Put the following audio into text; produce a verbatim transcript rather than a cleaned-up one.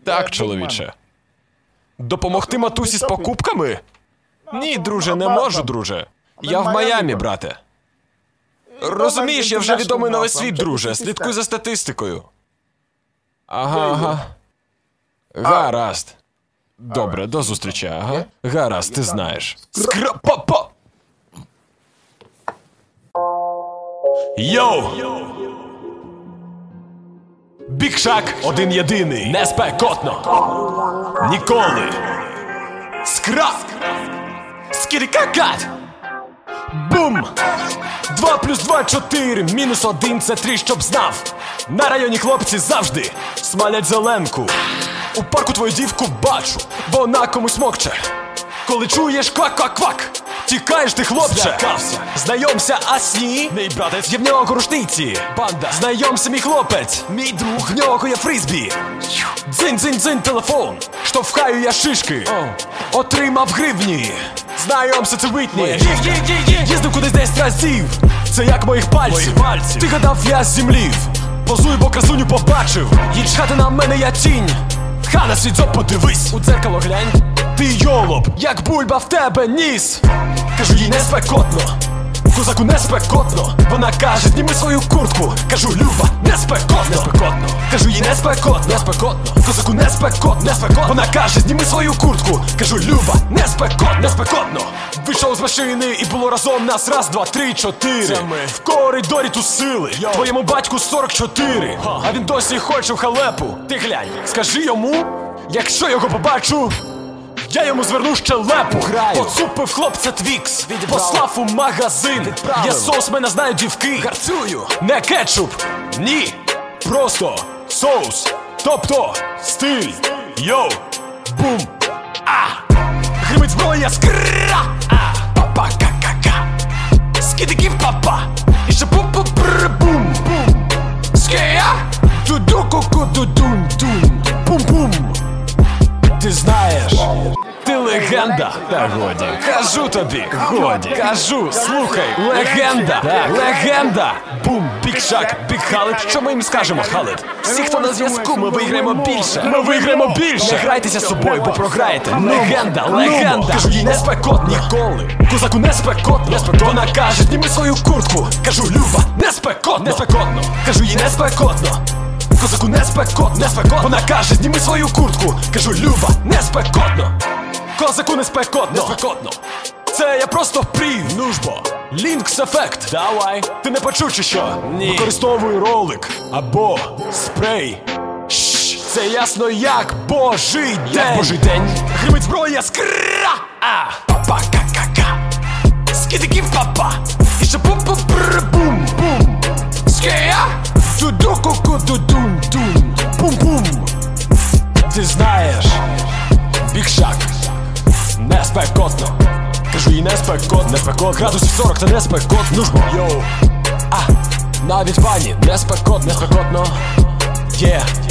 Так, чоловіче. Допомогти матусі з покупками? Ні, друже, не можу, друже. Я в Майамі, брате. Розумієш, я вже відомий на весь світ, друже. Слідкуй за статистикою. Ага, ага. Гаразд. Добре, до зустрічі, ага. Гаразд, ти знаєш. Скра-па-па! Йоу! Бік Шак один єдиний. Не спекотно. Ніколи. Скра! Скірікакат! Бум! Два плюс два – чотири, мінус один – це три, щоб знав. На районі хлопці завжди смалять зеленку. У парку твою дівку бачу, вона комусь мокче. Коли чуєш квак-квак-квак, тікаєш ти, хлопче. Злякався. Знайомся, Асні. Мій братець. Є в нього рушниці. Банда. Знайомся, мій хлопець. Мій друг. В нього є фризбі. Дзинь-дзинь-дзинь, телефон. Штовхаю я шишки. Oh. Отримав гривні. Знайомся, це Витні. Їздив кудись десять разів. Це як моїх пальців. Моїх пальців. Ти гадав, я з землів. Позую, бо красуню побачив. Їдь чхати на мене, я тінь. Ха, на свій дзьоб подивись. У дзеркало глянь. Ти йолоп, як бульба в тебе ніс. Кажу, їй не спекотно. Козаку не спекотно. Вона каже, зніми свою куртку. Кажу, Люба, не спекотно. Не спекотно. Кажу, їй не спекотно. Не спекотно. Козаку не спекотно. Не спекотно. Вона каже, зніми свою куртку. Кажу, Люба, не спекотно. Не спекотно. Вийшов з машини і було разом нас раз, два, три, чотири. Це ми. В коридорі тусили. Йо. Твоєму батьку сорок чотири. Ха. А він досі хоче в халепу. Ти глянь, скажи йому, якщо його побачу, я йому зверну щелепу. Граю. Поцупив хлопця Твікс. Послав у магазин. Відправив. Я соус, мене знають дівки. Гарцюю. Не кетчуп. Ні. Просто соус. Тобто стиль. Йоу. Бум. А. Гримить зброя. Скра. А. Папа ка-ка-ка. Скидики папа. І ще пу-пу-пр-бум. Бум. Скея. Ду-ду-ку-ку-ду-дун-дун. Бум-бум. Ти знаєш, ти легенда. Та годі. Кажу тобі, годі. Кажу, слухай, легенда. Легенда. Бум, Бік Шак, Бік Халед. Що ми їм скажемо, Халед? Всі, хто на зв'язку, ми виграємо більше. Ми виграємо більше. Не грайтеся з собою, бо програєте. Легенда, легенда. Кажу, їй не спекотно. Ніколи. Козаку не спекотно. Вона каже, зніми свою куртку. Кажу, Люба, не спекотно. Не спекотно. Кажу, їй не спекотно. Козаку не спекотно, не спекотно. Вона каже, зніми свою куртку. Кажу, Люба, не спекотно. Козаку не спекотно, не спекотно. Це я просто впрів. Ну ж бо. Лінкс ефект. Давай. Ти не почув чи що? Ні. Використовуй ролик або спрей. Шш. Це ясно як божий день. Як божий день. Гримить зброя. Скра. А. Папа ка-ка-ка. Скидики папа. І ще пу-пу-пр-бум. Бум. Скея. Ду-ду-ку-ку-ду-дун-дун. Бум-бум. Ти знаєш, Бік Шак, не спекотно. Кажу, їй не спекотно. Не спекотно. Градусів сорок, це не спекотно. Ну ж бо. Йоу. А, навіть пані, не спекотно. Не спекотно. Є. Yeah.